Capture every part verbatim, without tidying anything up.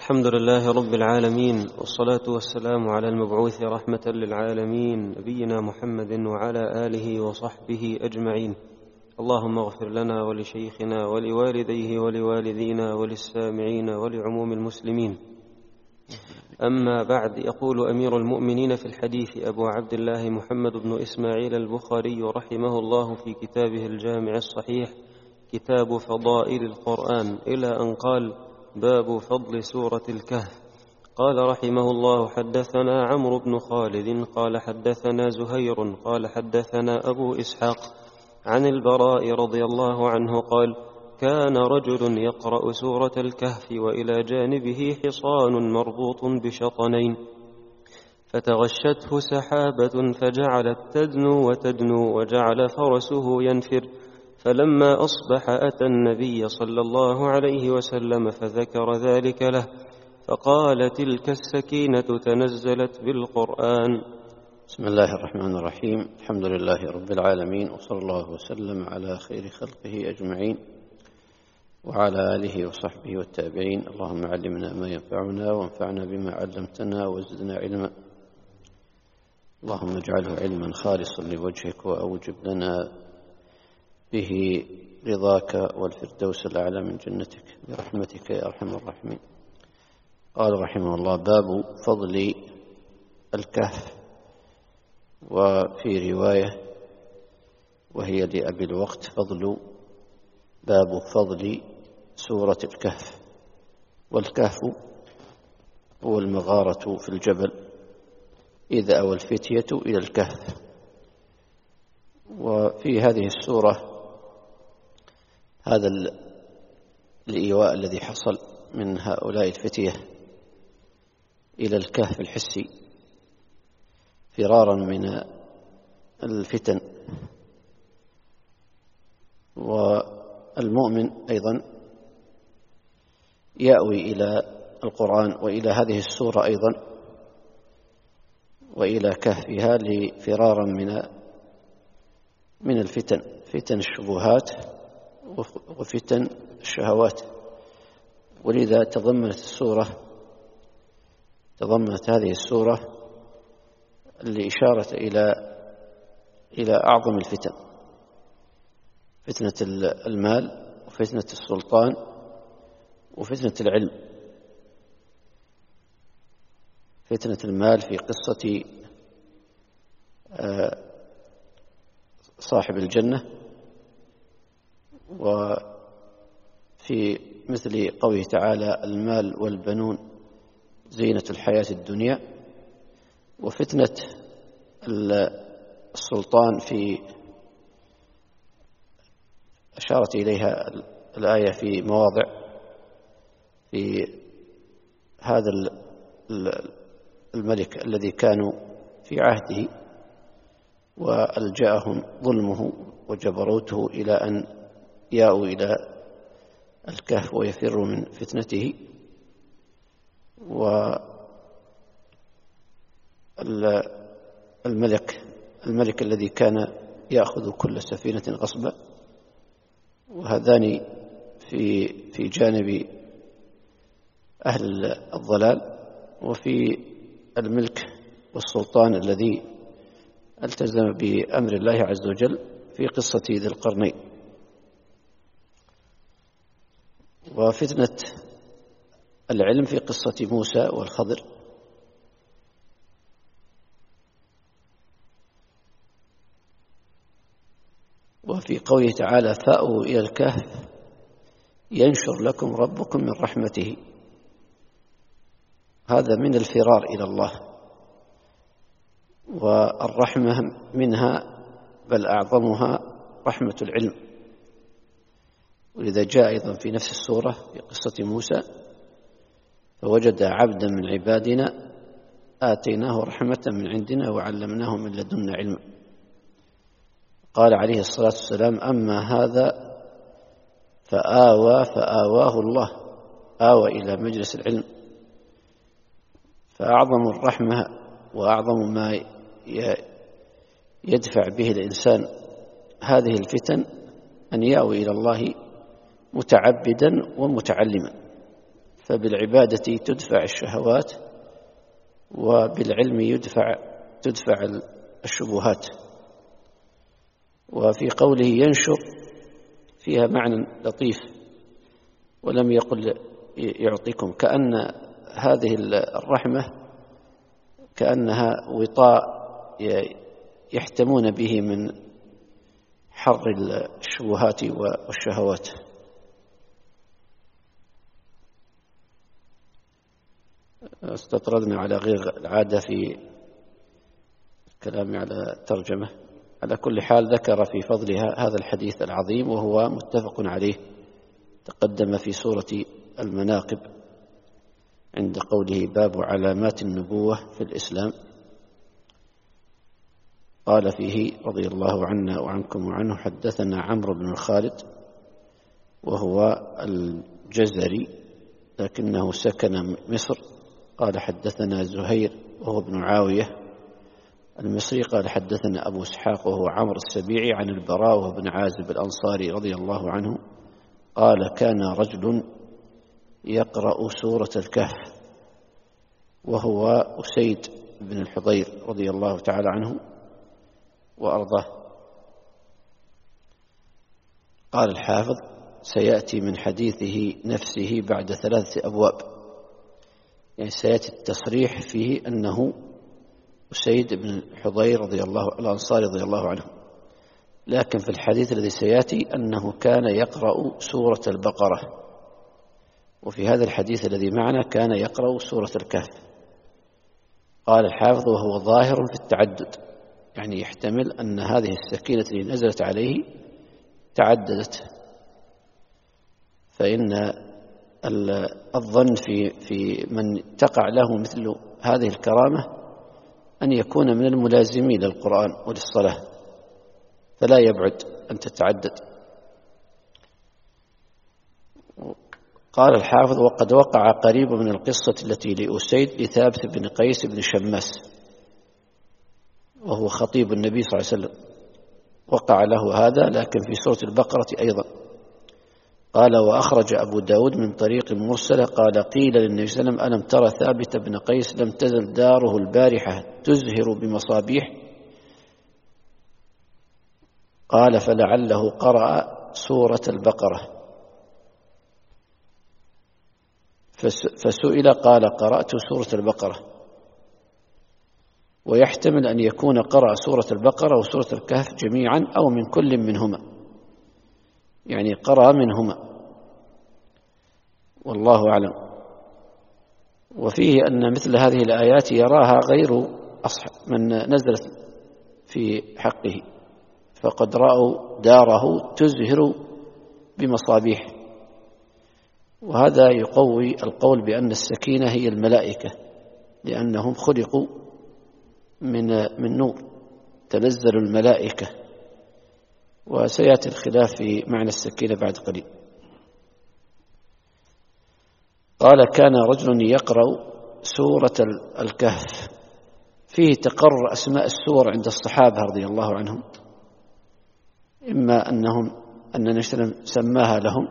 الحمد لله رب العالمين، والصلاة والسلام على المبعوث رحمة للعالمين نبينا محمد وعلى آله وصحبه أجمعين. اللهم اغفر لنا ولشيخنا ولوالديه ولوالدينا وللسامعين ولعموم المسلمين. أما بعد، يقول أمير المؤمنين في الحديث أبو عبد الله محمد بن إسماعيل البخاري رحمه الله في كتابه الجامع الصحيح كتاب فضائل القرآن إلى أن قال: باب فضل سورة الكهف. قال رحمه الله: حدثنا عمرو بن خالد قال حدثنا زهير قال حدثنا أبو إسحاق عن البراء رضي الله عنه قال: كان رجل يقرأ سورة الكهف وإلى جانبه حصان مربوط بشطنين، فتغشته سحابة فجعلت تدنو وتدنو وجعل فرسه ينفر، فلما أصبح أتى النبي صلى الله عليه وسلم فذكر ذلك له، فقال: تلك السكينة تنزلت بالقرآن. بسم الله الرحمن الرحيم. الحمد لله رب العالمين، وصلى الله وسلم على خير خلقه أجمعين وعلى آله وصحبه والتابعين. اللهم علمنا ما ينفعنا وانفعنا بما علمتنا وزدنا علما. اللهم اجعله علما خالصا لوجهك وأوجب لنا به رضاك والفردوس الأعلى من جنتك برحمتك يا أرحم الراحمين. قال رحمه الله: باب فضل الكهف. وفي رواية وهي لأبي الوقت: فضل باب فضل سورة الكهف. والكهف هو المغارة في الجبل إذا أوى الفتية إلى الكهف. وفي هذه السورة هذا الإيواء الذي حصل من هؤلاء الفتية إلى الكهف الحسي فرارا من الفتن. والمؤمن أيضا يأوي إلى القرآن وإلى هذه السورة أيضا وإلى كهفها لفرارا من من الفتن، فتن الشبهات وفتن الشهوات. ولذا تضمنت السورة تضمنت هذه السورة الإشارة إلى إلى أعظم الفتن: فتنة المال وفتنة السلطان وفتنة العلم. فتنة المال في قصة صاحب الجنة، وفي مثل قوله تعالى: المال والبنون زينة الحياة الدنيا. وفتنة السلطان في أشارت إليها الآية في مواضع، في هذا الملك الذي كانوا في عهده وألجأهم ظلمه وجبروته إلى أن يأووا إلى الكهف ويفروا من فتنته. والملك الملك الذي كان يأخذ كل سفينة غصبا. وهذان في في جانب أهل الضلال. وفي الملك والسلطان الذي التزم بأمر الله عز وجل في قصة ذي القرنين. وفتنة العلم في قصة موسى والخضر. وفي قوله تعالى: فأووا إلى الكهف ينشر لكم ربكم من رحمته. هذا من الفرار إلى الله، والرحمة منها بل أعظمها رحمة العلم. ولذا جاء أيضا في نفس السورة في قصة موسى: فوجد عبدا من عبادنا آتيناه رحمة من عندنا وعلمناه من لدنا علما. قال عليه الصلاة والسلام: أما هذا فآوى فآواه الله، آوى إلى مجلس العلم. فأعظم الرحمة وأعظم ما يدفع به الإنسان هذه الفتن أن يأوي إلى الله متعبدا ومتعلما. فبالعبادة تدفع الشهوات، وبالعلم يدفع تدفع الشبهات. وفي قوله ينشر فيها معنى لطيف، ولم يقل يعطيكم، كأن هذه الرحمة كأنها وطاء يحتمون به من حر الشبهات والشهوات. استطردنا على غير العادة في الكلام على الترجمة. على كل حال ذكر في فضلها هذا الحديث العظيم، وهو متفق عليه، تقدم في سورة المناقب عند قوله باب علامات النبوة في الإسلام. قال فيه رضي الله عنا وعنكم وعنه: حدثنا عمرو بن خالد وهو الجزري لكنه سكن مصر. قال حدثنا زهير وهو ابن عاوية المصري. قال حدثنا أبو إسحاق وهو عمرو السبيعي عن البراء وهو ابن عازب الأنصاري رضي الله عنه قال: كان رجل يقرأ سورة الكهف، وهو أسيد بن الحضير رضي الله تعالى عنه وأرضاه. قال الحافظ: سيأتي من حديثه نفسه بعد ثلاثة أبواب، يعني سيأتي التصريح فيه أنه أسيد بن الحضير رضي الله الأنصاري رضي الله عنه، لكن في الحديث الذي سيأتي أنه كان يقرأ سورة البقرة، وفي هذا الحديث الذي معنا كان يقرأ سورة الكهف. قال الحافظ: وهو ظاهر في التعدد، يعني يحتمل أن هذه السكينة التي نزلت عليه تعددت، فإن الظن في في من تقع له مثل هذه الكرامة أن يكون من الملازمين للقرآن وللصلاة، فلا يبعد أن تتعدد. قال الحافظ: وقد وقع قريب من القصة التي لأسيد لثابت بن قيس بن شماس، وهو خطيب النبي صلى الله عليه وسلم، وقع له هذا لكن في سورة البقرة أيضا. قال: وأخرج أبو داود من طريق مرسلة قال: قيل للنبي صلى الله عليه وسلم: ألم ترى ثابت بن قيس لم تزل داره البارحة تزهر بمصابيح؟ قال: فلعله قرأ سورة البقرة. فسئل قال: قرأت سورة البقرة. ويحتمل أن يكون قرأ سورة البقرة وسورة الكهف جميعا أو من كل منهما، يعني قرأ منهما، والله أعلم. وفيه أن مثل هذه الآيات يراها غير أصحاب من نزلت في حقه، فقد رأوا داره تزهر بمصابيح، وهذا يقوي القول بأن السكينة هي الملائكة، لأنهم خلقوا من من نور، تنزل الملائكة. وسيأتي الخلاف في معنى السكينة بعد قليل. قال: كان رجل يقرأ سورة الكهف. فيه تقرر أسماء السور عند الصحابة رضي الله عنهم، إما أنهم أن النبي صلى الله عليه وسلم سماها لهم،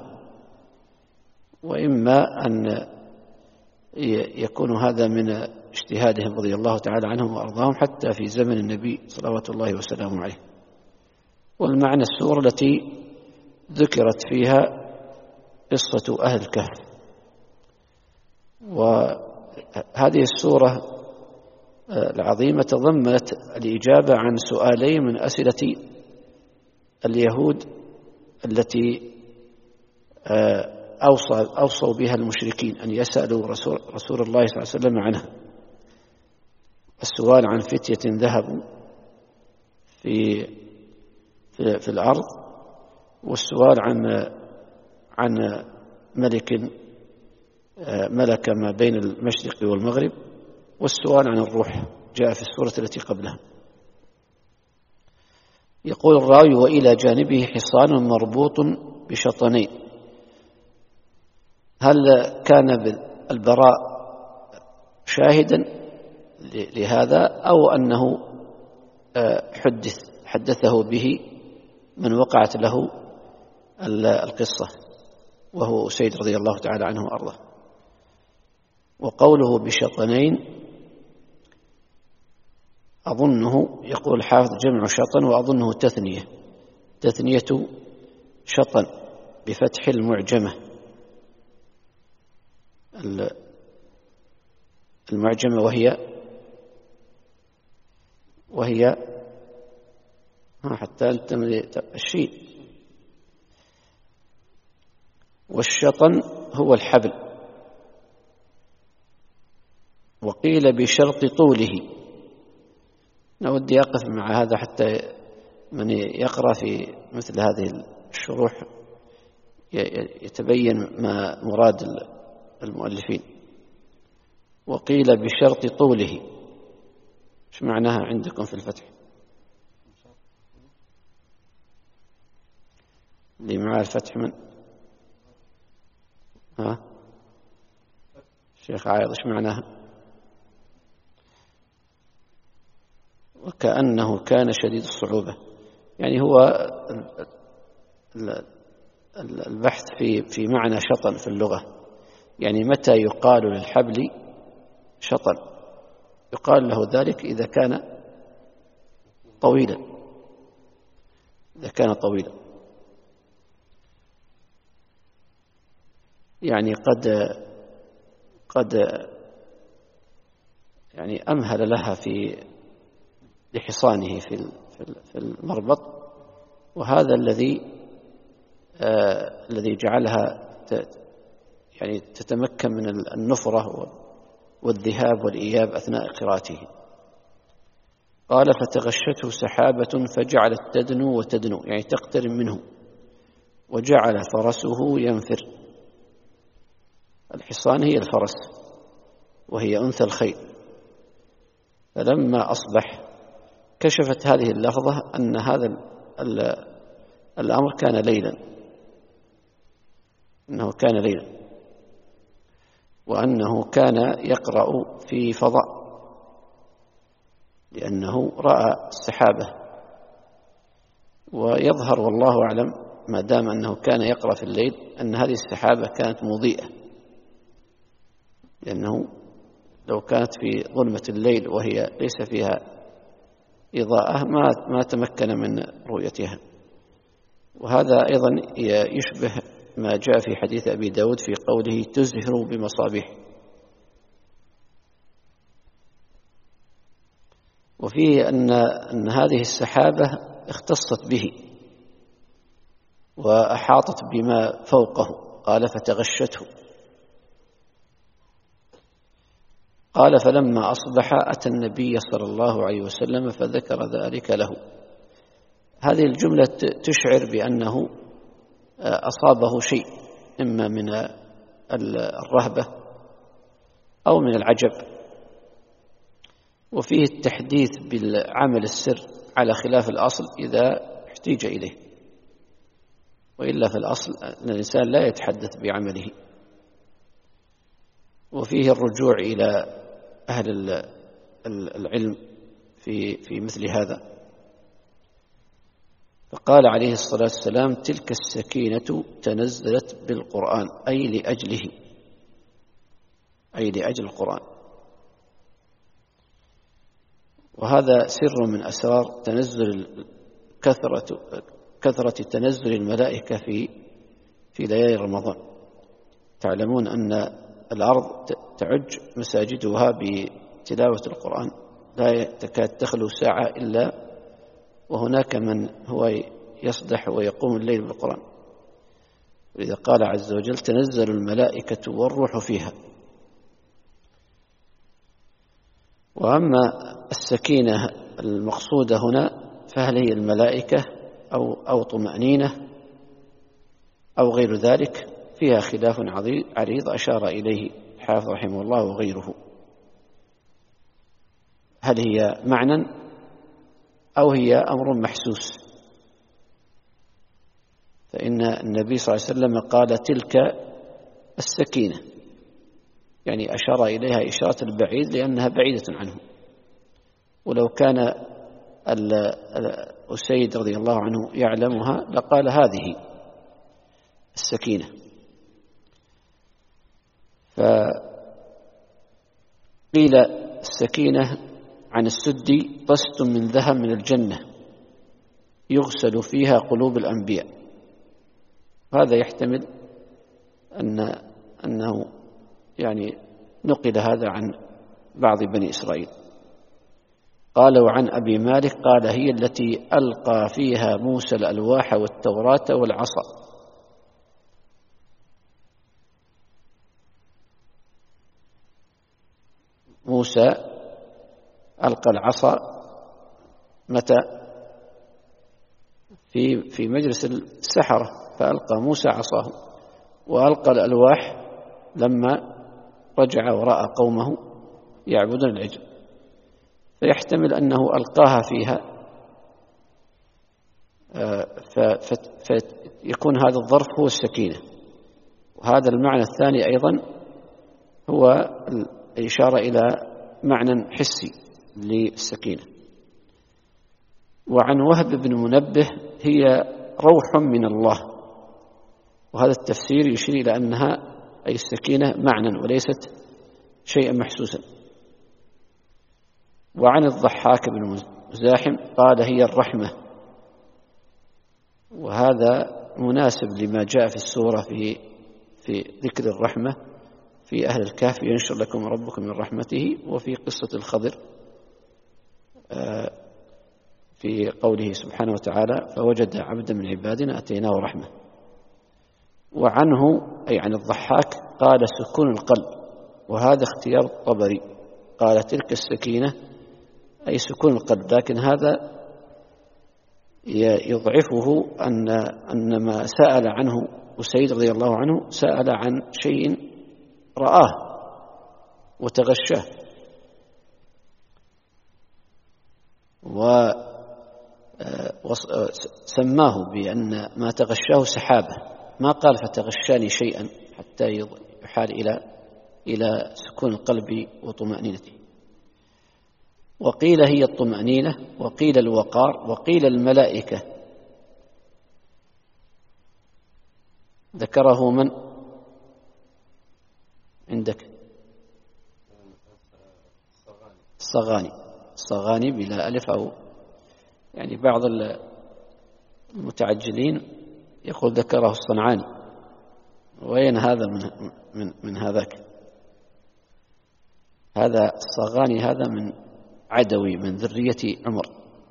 وإما أن يكون هذا من اجتهادهم رضي الله تعالى عنهم وأرضاهم حتى في زمن النبي صلوات الله وسلامه عليه. والمعنى السورة التي ذكرت فيها قصة أهل الكهف. وهذه السورة العظيمة تضمنت الإجابة عن سؤالين من أسئلة اليهود التي أوصى أوصوا بها المشركين أن يسألوا رسول, رسول الله صلى الله عليه وسلم عنها. السؤال عن فتية ذهبوا في في, في الأرض، والسؤال عن عن ملك ملك ما بين المشرق والمغرب، والسؤال عن الروح جاء في السورة التي قبلها. يقول الراوي: وإلى جانبه حصان مربوط بشطنين. هل كان البراء شاهدا لهذا أو أنه حدث حدثه به من وقعت له القصة، وهو أسيد رضي الله تعالى عنه وأرضاه؟ وقوله بشطنين أظنه يقول الحافظ جمع شطن، وأظنه تثنية، تثنية شطن بفتح المعجمة، المعجمة وهي وهي حتى أنت الشين. والشطن هو الحبل. وقيل بشرط طوله. أنا ودي أقف مع هذا حتى من يقرأ في مثل هذه الشروح يتبين ما مراد المؤلفين. وقيل بشرط طوله، ايش معناها عندكم في الفتح؟ اللي معاه الفتح من ها الشيخ عايض، ايش معناها؟ وكأنه كان شديد الصعوبة، يعني هو البحث في في معنى شطن في اللغة، يعني متى يقال للحبل شطن؟ يقال له ذلك إذا كان طويلا، إذا كان طويلا يعني قد قد يعني أمهل لها في لحصانه في في المربط، وهذا الذي آه الذي جعلها يعني تتمكن من النفرة والذهاب والإياب أثناء قراءته. قال فتغشته سحابة فجعلت تدنو وتدنو، يعني تقترب منه، وجعل فرسه ينفر. الحصان هي الفرس وهي أنثى الخيل. فلما أصبح كشفت هذه اللفظة أن هذا الأمر كان ليلا، أنه كان ليلا، وأنه كان يقرأ في فضاء، لأنه رأى السحابة. ويظهر والله أعلم ما دام أنه كان يقرأ في الليل أن هذه السحابة كانت مضيئة، لأنه لو كانت في ظلمة الليل وهي ليس فيها إضاءة ما ما تمكن من رؤيتها. وهذا أيضا يشبه ما جاء في حديث أبي داود في قوله تزهر بمصابيح. وفيه أن أن هذه السحابة اختصت به وأحاطت بما فوقه، قال فتغشته. قال فلما أصبح أتى النبي صلى الله عليه وسلم فذكر ذلك له. هذه الجملة تشعر بأنه أصابه شيء إما من الرهبة أو من العجب، وفيه التحديث بالعمل السر على خلاف الأصل إذا احتيج إليه، وإلا في الأصل أن الإنسان لا يتحدث بعمله. وفيه الرجوع إلى أهل العلم في في مثل هذا. فقال عليه الصلاة والسلام تلك السكينة تنزلت بالقرآن، أي لأجله، أي لأجل القرآن. وهذا سر من أسرار تنزل كثرة كثرة تنزل الملائكة في في ليالي رمضان. تعلمون أن الأرض تعج مساجدها بتلاوة القرآن، لا تكاد تخلو ساعة إلا وهناك من هو يصدح ويقوم الليل بالقرآن. ولذا قال عز وجل تنزل الملائكة والروح فيها. وأما السكينة المقصودة هنا فهل هي الملائكة أو أو طمأنينة أو غير ذلك؟ فيها خلاف عريض أشار إليه الحافظ رحمه الله وغيره. هل هي معنى أو هي أمر محسوس؟ فإن النبي صلى الله عليه وسلم قال تلك السكينة، يعني أشار إليها إشارة البعيد لأنها بعيدة عنه. ولو كان أسيد رضي الله عنه يعلمها لقال هذه السكينة. قيل السكينة عن السدي طست من ذهب من الجنة يغسل فيها قلوب الأنبياء. هذا يحتمل أن أنه يعني نقل هذا عن بعض بني إسرائيل. قال وعن أبي مالك قال هي التي ألقى فيها موسى الألواح والتوراة والعصا. موسى ألقى العصا متى؟ في في مجلس السحرة، فألقى موسى عصاه، وألقى الألواح لما رجع ورأى قومه يعبدون العجل، فيحتمل أنه ألقاها فيها، فيكون هذا الظرف هو السكينة. وهذا المعنى الثاني أيضا هو الإشارة إلى معنى حسي للسكينة. وعن وهب بن منبه هي روح من الله، وهذا التفسير يشير إلى أنها أي السكينة معنى وليست شيئا محسوسا. وعن الضحاك بن مزاحم قال هي الرحمة، وهذا مناسب لما جاء في السورة في في ذكر الرحمة في أهل الكهف ينشر لكم ربكم من رحمته، وفي قصة الخضر في قوله سبحانه وتعالى فوجد عبدا من عبادنا أتيناه رحمة. وعنه أي عن الضحاك قال سكون القلب، وهذا اختيار الطبري، قال تلك السكينة أي سكون القلب، لكن هذا يضعفه أن أن ما سأل عنه أسيد رضي الله عنه سأل عن شيء رآه وتغشاه، وسماه بأن ما تغشاه سحابة، ما قال فتغشاني شيئا حتى يحال إلى إلى سكون القلب وطمأنينته. وقيل هي الطمأنينة، وقيل الوقار، وقيل الملائكة. ذكره من عندك؟ الصغاني، الصغاني بلا ألف، أو يعني بعض المتعجلين يقول ذكره الصنعاني، وين هذا من من من هذاك؟ هذا الصغاني هذا من عدوي من ذرية عمر،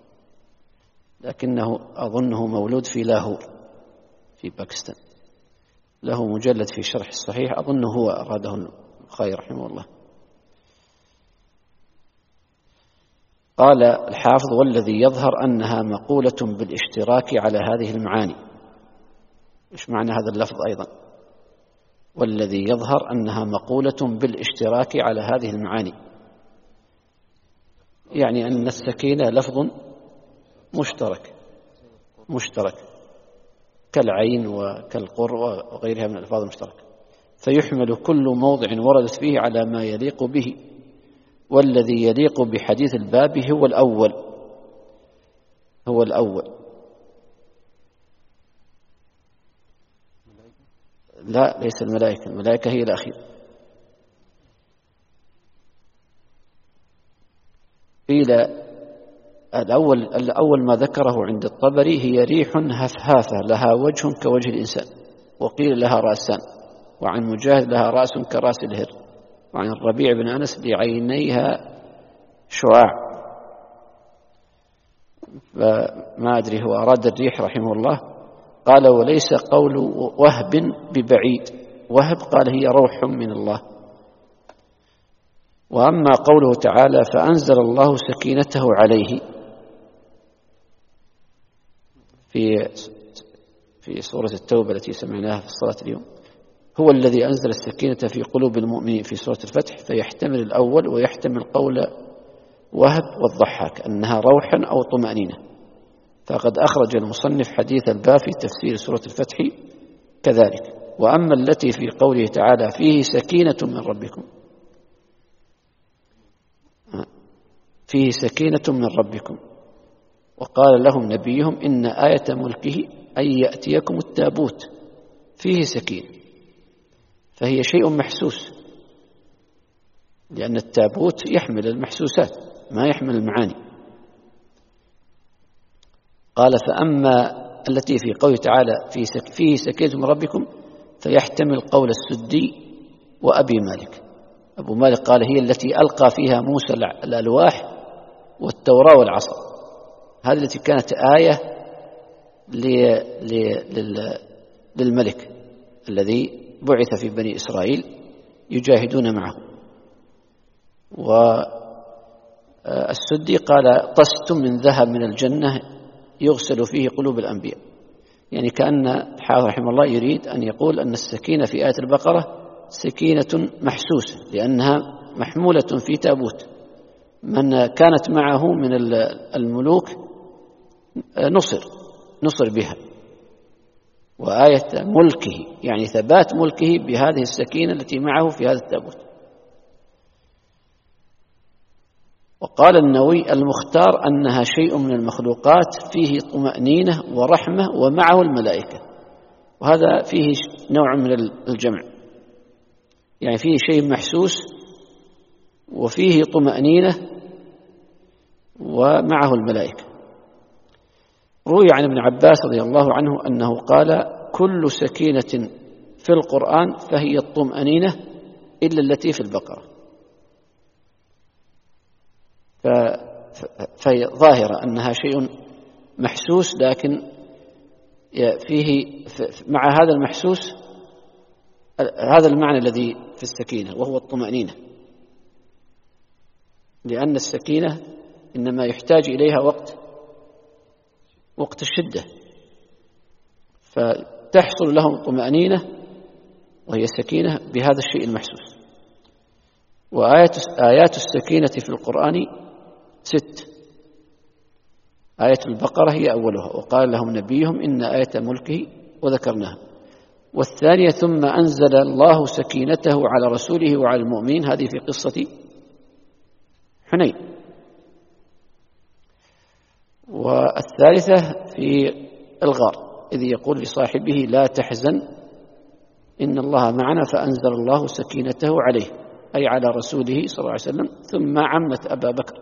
لكنه أظنه مولود في لاهور في باكستان، له مجلد في شرح الصحيح، أظنه هو أراده الخير رحمه الله. قال الحافظ والذي يظهر أنها مقولة بالاشتراك على هذه المعاني. إيش معنى هذا اللفظ أيضا؟ والذي يظهر أنها مقولة بالاشتراك على هذه المعاني، يعني أن السكينة لفظ مشترك مشترك كالعين وكالقر وغيرها من الألفاظ المشتركة، فيحمل كل موضع وردت فيه على ما يليق به، والذي يليق بحديث الباب هو الأول هو الأول لا ليس الملائكة، الملائكة هي الأخير. قيل الأول الأول ما ذكره عند الطبري هي ريح هفهافة لها وجه كوجه الإنسان، وقيل لها رأسان، وعن مجاهد لها رأس كرأس الهر، وعن الربيع بن أنس لعينيها شعاع. فما أدري هو أراد الريح رحمه الله. قال وليس قول وهب ببعيد، وهب قال هي روح من الله. وأما قوله تعالى فأنزل الله سكينته عليه في في سورة التوبة التي سمعناها في الصلاة اليوم، هو الذي أنزل السكينة في قلوب المؤمنين في سورة الفتح، فيحتمل الأول ويحتمل قول وهب والضحاك أنها روحا أو طمأنينة. فقد أخرج المصنف حديث الباب في تفسير سورة الفتح كذلك. وأما التي في قوله تعالى فيه سكينة من ربكم، فيه سكينة من ربكم، وقال لهم نبيهم إن آية ملكه أن يأتيكم التابوت فيه سكينة، فهي شيء محسوس لأن التابوت يحمل المحسوسات ما يحمل المعاني. قال فأما التي في قوله تعالى في سك فيه سكينة من ربكم فيحتمل قول السدي وأبي مالك. أبو مالك قال هي التي ألقى فيها موسى الألواح والتوراة والعصا، هذه التي كانت آية للملك الذي بعث في بني إسرائيل يجاهدون معه. والسدي قال طست من ذهب من الجنة يغسل فيه قلوب الأنبياء، يعني كأن الحافظ رحمه الله يريد أن يقول أن السكينة في آية البقرة سكينة محسوسة لأنها محمولة في تابوت، من كانت معه من الملوك نصر نصر بها، وآية ملكه يعني ثبات ملكه بهذه السكينة التي معه في هذا التابوت. وقال النووي المختار أنها شيء من المخلوقات فيه طمأنينة ورحمة ومعه الملائكة، وهذا فيه نوع من الجمع، يعني فيه شيء محسوس وفيه طمأنينة ومعه الملائكة. روي عن ابن عباس رضي الله عنه أنه قال كل سكينة في القرآن فهي الطمأنينة إلا التي في البقرة، فهي ظاهرة أنها شيء محسوس، لكن فيه مع هذا المحسوس هذا المعنى الذي في السكينة وهو الطمأنينة، لأن السكينة إنما يحتاج إليها وقت وقت الشدة، فتحصل لهم طمأنينة وهي سكينة بهذا الشيء المحسوس. وآيات آيات السكينة في القرآن ست، آية البقرة هي أولها وقال لهم نبيهم إن آية ملكه وذكرناها، والثانية ثم أنزل الله سكينته على رسوله وعلى المؤمنين، هذه في قصة حنين. والثالثة في الغار إذ يقول لصاحبه لا تحزن إن الله معنا فأنزل الله سكينته عليه أي على رسوله صلى الله عليه وسلم، ثم عمت أبا بكر.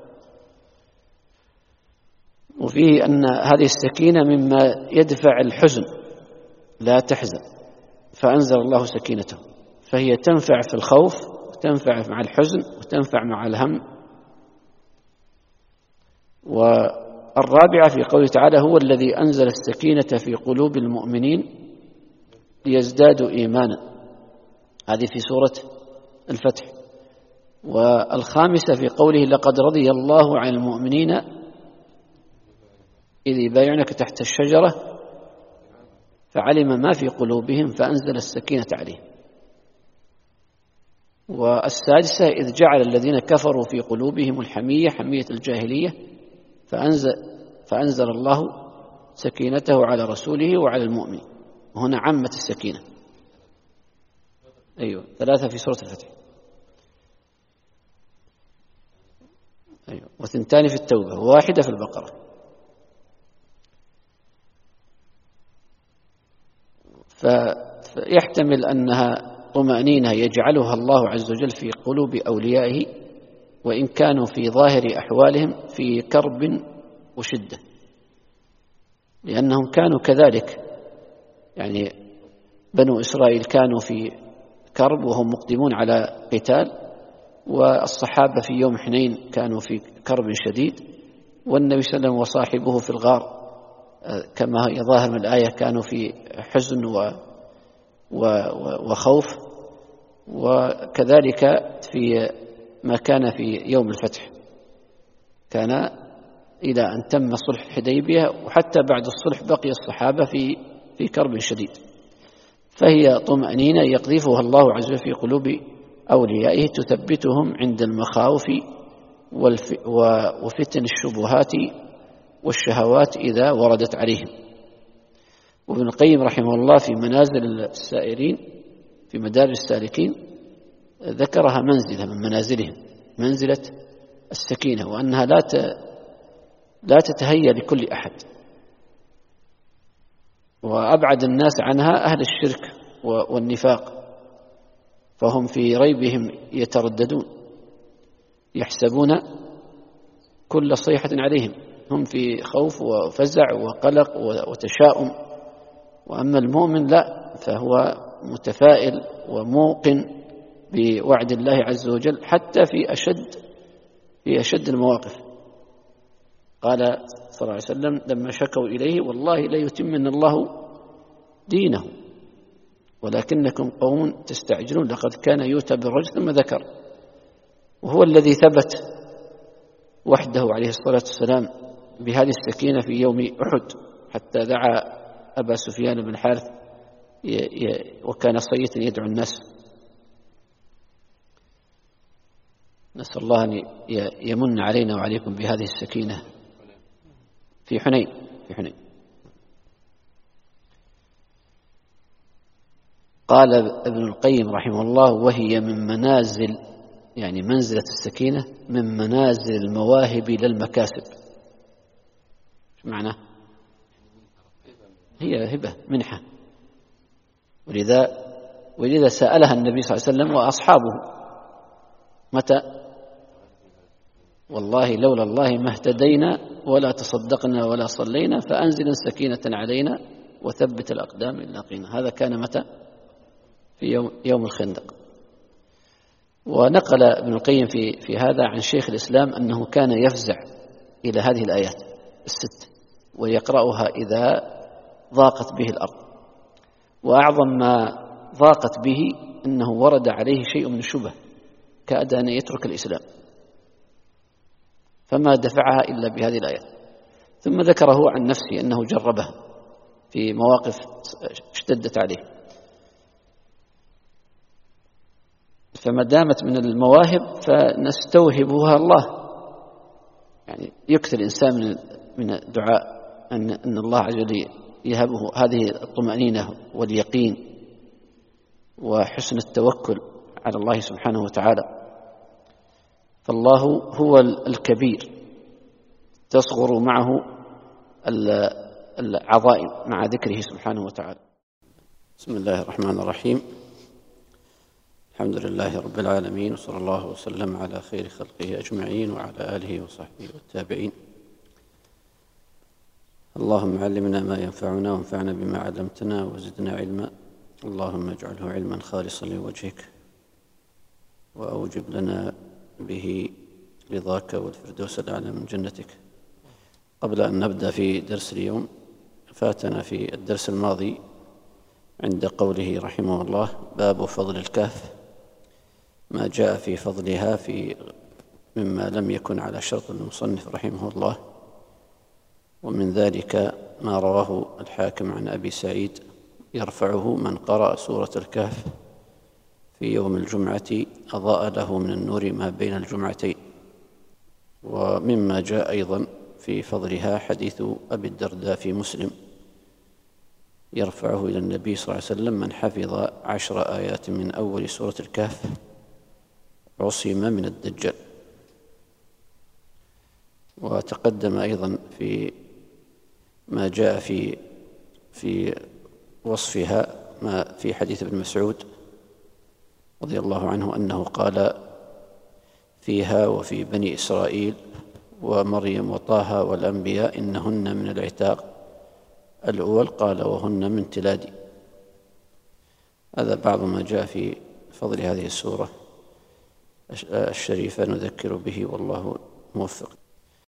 وفيه أن هذه السكينة مما يدفع الحزن، لا تحزن فأنزل الله سكينته، فهي تنفع في الخوف وتنفع مع الحزن وتنفع مع الهم. والرابعة في قوله تعالى هو الذي أنزل السكينة في قلوب المؤمنين ليزدادوا إيمانا، هذه في سورة الفتح. والخامسة في قوله لقد رضي الله عن المؤمنين إذ يبايعنك تحت الشجرة فعلم ما في قلوبهم فأنزل السكينة عليهم. والسادسة إذ جعل الذين كفروا في قلوبهم الحمية حمية الجاهلية فأنزل, فأنزل الله سكينته على رسوله وعلى المؤمنين، وهنا عمت السكينة. أيوة ثلاثة في سورة الفتح، أيوة وثنتان في التوبة وواحدة في البقرة. فيحتمل أنها طمأنينة يجعلها الله عز وجل في قلوب أوليائه وإن كانوا في ظاهر أحوالهم في كرب وشدة، لأنهم كانوا كذلك، يعني بنو إسرائيل كانوا في كرب وهم مقدمون على قتال، والصحابة في يوم حنين كانوا في كرب شديد، والنبي صلى الله عليه وسلم وصاحبه في الغار كما يظاهر من الآية كانوا في حزن و وخوف. وكذلك في ما كان في يوم الفتح كان إلى أن تم صلح الحديبية، وحتى بعد الصلح بقي الصحابة في في كرب شديد. فهي طمأنينة يقذفها الله عز وجل في قلوب أوليائه تثبتهم عند المخاوف وفتن الشبهات والشهوات إذا وردت عليهم. وابن القيم رحمه الله في منازل السائرين في مدارج السالكين ذكرها منزلة من منازلهم، منزلة السكينة، وأنها لا لا تتهيأ لكل أحد، وأبعد الناس عنها أهل الشرك والنفاق، فهم في ريبهم يترددون يحسبون كل صيحة عليهم، هم في خوف وفزع وقلق وتشاؤم. وأما المؤمن لا، فهو متفائل وموقن بوعد الله عز وجل حتى في أشد في أشد المواقف. قال صلى الله عليه وسلم لما شكوا إليه: والله لا يتمن الله دينه ولكنكم قوم تستعجلون، لقد كان يؤتى بالرجل. ثم ذكر: وهو الذي ثبت وحده عليه الصلاة والسلام بهذه السكينة في يوم أحد، حتى دعا أبا سفيان بن الحارث وكان صيتا يدعو الناس. نسأل الله أن يمن علينا وعليكم بهذه السكينة في حنين في حنين. قال ابن القيم رحمه الله: وهي من منازل، يعني منزلة السكينة، من منازل المواهب للمكاسب. شو معناه؟ هي هبة، منحة. ولذا ولذا سألها النبي صلى الله عليه وسلم وأصحابه متى؟ والله لولا الله ما اهتدينا ولا تصدقنا ولا صلينا فأنزل سكينة علينا وثبت الأقدام إن لقينا. هذا كان متى؟ في يوم, يوم الخندق. ونقل ابن القيم في, في هذا عن شيخ الإسلام أنه كان يفزع إلى هذه الآيات الست ويقرأها إذا ضاقت به الأرض. وأعظم ما ضاقت به أنه ورد عليه شيء من الشبه، كاد أن يترك الإسلام، فما دفعها إلا بهذه الآيات. ثم ذكره عن نفسه أنه جربها في مواقف اشتدت عليه. فما دامت من المواهب فنستوهبها الله، يعني يكثر الإنسان من من الدعاء أن أن الله عز وجل يهبه هذه الطمأنينة واليقين وحسن التوكل على الله سبحانه وتعالى. فالله هو الكبير، تصغر معه العظائم مع ذكره سبحانه وتعالى. بسم الله الرحمن الرحيم. الحمد لله رب العالمين، وصلى الله وسلم على خير خلقه أجمعين وعلى آله وصحبه والتابعين. اللهم علمنا ما ينفعنا وانفعنا بما علمتنا وزدنا علما. اللهم اجعله علما خالصا لوجهك وأوجب لنا به رضاك والفردوس الأعلى من جنتك. قبل أن نبدأ في درس اليوم، فاتنا في الدرس الماضي عند قوله رحمه الله: باب فضل الكهف، ما جاء في فضلها في مما لم يكن على شرط المصنف رحمه الله. ومن ذلك ما رواه الحاكم عن أبي سعيد يرفعه: من قرأ سورة الكهف في يوم الجمعة أضاء له من النور ما بين الجمعتين. ومما جاء أيضا في فضلها حديث أبي الدرداء في مسلم يرفعه إلى النبي صلى الله عليه وسلم: من حفظ عشر آيات من أول سورة الكهف عصم من الدجال. وتقدم أيضا في ما جاء في في وصفها ما في حديث ابن مسعود رضي الله عنه أنه قال فيها: وفي بني إسرائيل ومريم وطه والأنبياء إنهن من العتاق. الأول قال: وهن من تلادي. هذا بعض ما جاء في فضل هذه السورة الشريفة نذكر به، والله موفق.